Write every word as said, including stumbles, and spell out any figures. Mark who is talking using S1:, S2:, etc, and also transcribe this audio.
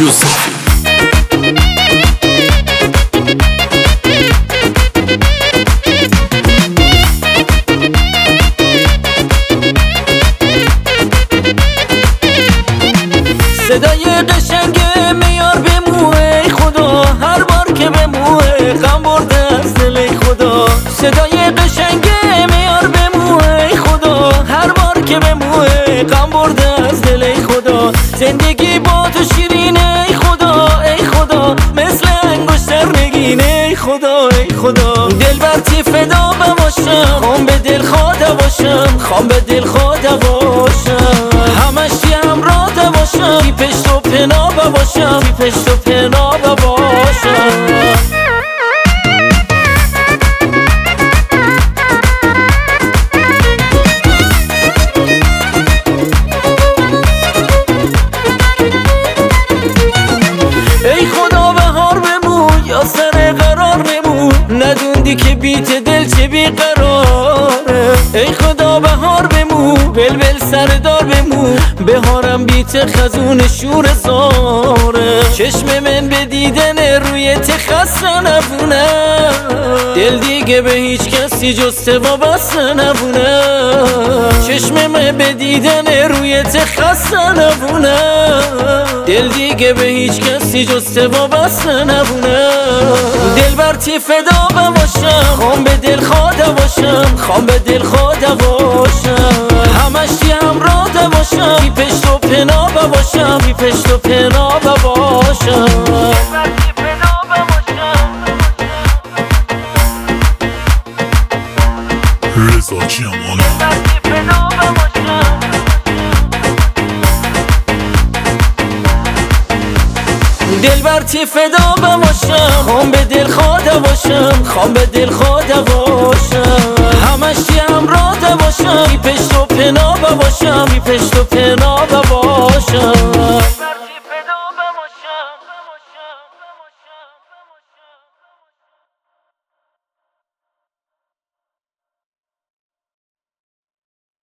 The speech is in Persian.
S1: یوسفی.
S2: صدای قشنگ میار بمو ای خدا، هر بار که بمو غم برده از دل ای خدا. صدای قشنگ میار بمو ای خدا، هر بار که بمو غم برده از دل ای خدا. زندگی با تو شیرینه ای خدا ای خدا، مثل انگشتر نگینه ای خدا ای خدا. دل برتی فدا باشم، خوام به دل خدا باشم، خوام به دل خدا باشم. همش همراه باشم، بی پشت و پنا باشم، بی پشت و پنا باشم. ای خدا بهار بمو یا سر قرار نمو، ندوندی که بیت دل چه بیقراره. ای خدا بهار بمو بلبل سردار بمو، بهارم بیت خزون شور زاره. چشم من به دیدن روی خسته نبونه، دل دیگه به هیچ کسی جز تو وابسته نبونه. چشم من به دیدن روی خسته نبونه، دل دیگه به هیچ کسی جز تو وابسته نبونه. دل برتی فدا باشم، خوام به دل خدا باشم، خوام به دل خدا باشم. همش همراه باشم، بی پشت و پنا باشم، بی پشت و پنا باشم.
S1: رضا جمالی.
S2: دل برتی فدا باشم، خوام به دل خدا باشم، خوام به دل خدا باشم. همش همراه باشم، بی پشت و پنا باشم، بی پشت و پنا